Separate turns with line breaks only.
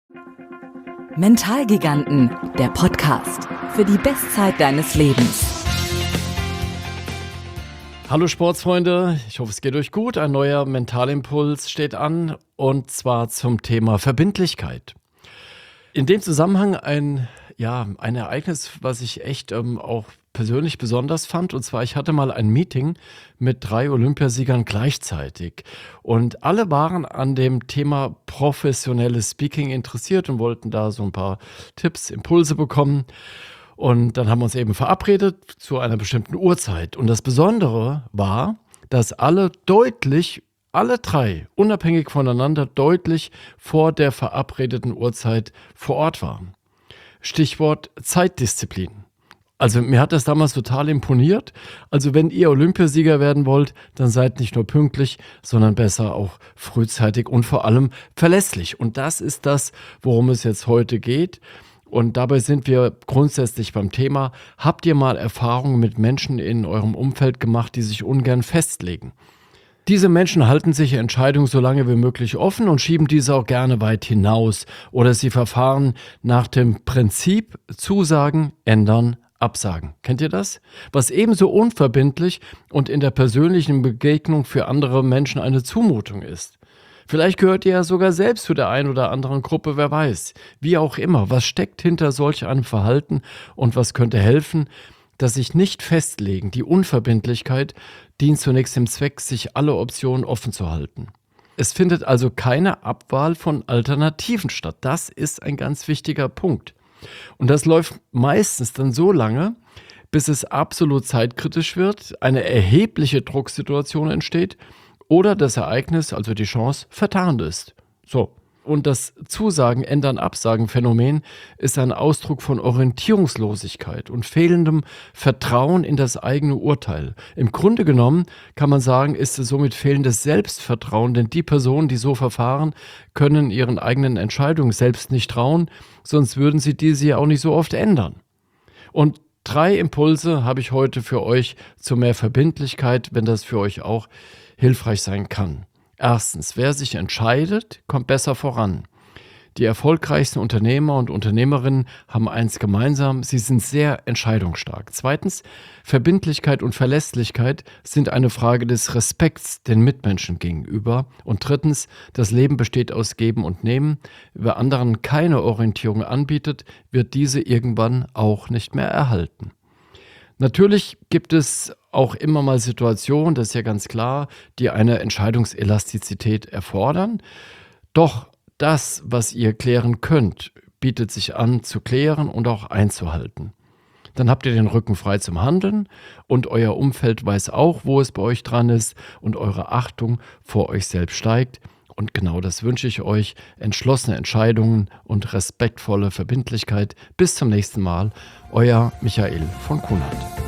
Mentalgiganten, der Podcast für die Bestzeit deines Lebens.
Hallo Sportsfreunde, ich hoffe es geht euch gut. Ein neuer Mentalimpuls steht an und zwar zum Thema Verbindlichkeit. In dem Zusammenhang ein Ereignis, was ich echt auch persönlich besonders fand. Und zwar, ich hatte mal ein Meeting mit 3 Olympiasiegern gleichzeitig. Und alle waren an dem Thema professionelles Speaking interessiert und wollten da so ein paar Tipps, Impulse bekommen. Und dann haben wir uns eben verabredet zu einer bestimmten Uhrzeit. Und das Besondere war, dass alle 3, unabhängig voneinander, deutlich vor der verabredeten Uhrzeit vor Ort waren. Stichwort Zeitdisziplin. Also mir hat das damals total imponiert. Also wenn ihr Olympiasieger werden wollt, dann seid nicht nur pünktlich, sondern besser auch frühzeitig und vor allem verlässlich. Und das ist das, worum es jetzt heute geht. Und dabei sind wir grundsätzlich beim Thema: Habt ihr mal Erfahrungen mit Menschen in eurem Umfeld gemacht, die sich ungern festlegen? Diese Menschen halten sich Entscheidungen so lange wie möglich offen und schieben diese auch gerne weit hinaus. Oder sie verfahren nach dem Prinzip Zusagen, ändern, Absagen. Kennt ihr das? Was ebenso unverbindlich und in der persönlichen Begegnung für andere Menschen eine Zumutung ist. Vielleicht gehört ihr ja sogar selbst zu der einen oder anderen Gruppe, wer weiß. Wie auch immer, was steckt hinter solch einem Verhalten und was könnte helfen? Das sich nicht festlegen, die Unverbindlichkeit, dient zunächst dem Zweck, sich alle Optionen offen zu halten. Es findet also keine Abwahl von Alternativen statt. Das ist ein ganz wichtiger Punkt. Und das läuft meistens dann so lange, bis es absolut zeitkritisch wird, eine erhebliche Drucksituation entsteht oder das Ereignis, also die Chance, vertarnt ist. So. Und das Zusagen, Ändern, Absagen-Phänomen ist ein Ausdruck von Orientierungslosigkeit und fehlendem Vertrauen in das eigene Urteil. Im Grunde genommen kann man sagen, ist es somit fehlendes Selbstvertrauen, denn die Personen, die so verfahren, können ihren eigenen Entscheidungen selbst nicht trauen, sonst würden sie diese ja auch nicht so oft ändern. Und 3 Impulse habe ich heute für euch zu mehr Verbindlichkeit, wenn das für euch auch hilfreich sein kann. Erstens, wer sich entscheidet, kommt besser voran. Die erfolgreichsten Unternehmer und Unternehmerinnen haben eins gemeinsam: sie sind sehr entscheidungsstark. Zweitens, Verbindlichkeit und Verlässlichkeit sind eine Frage des Respekts den Mitmenschen gegenüber. Und drittens, das Leben besteht aus Geben und Nehmen. Wer anderen keine Orientierung anbietet, wird diese irgendwann auch nicht mehr erhalten. Natürlich gibt es auch immer mal Situationen, das ist ja ganz klar, die eine Entscheidungselastizität erfordern. Doch das, was ihr klären könnt, bietet sich an zu klären und auch einzuhalten. Dann habt ihr den Rücken frei zum Handeln und euer Umfeld weiß auch, wo es bei euch dran ist und eure Achtung vor euch selbst steigt. Und genau das wünsche ich euch: entschlossene Entscheidungen und respektvolle Verbindlichkeit. Bis zum nächsten Mal, euer Michael von Kunert.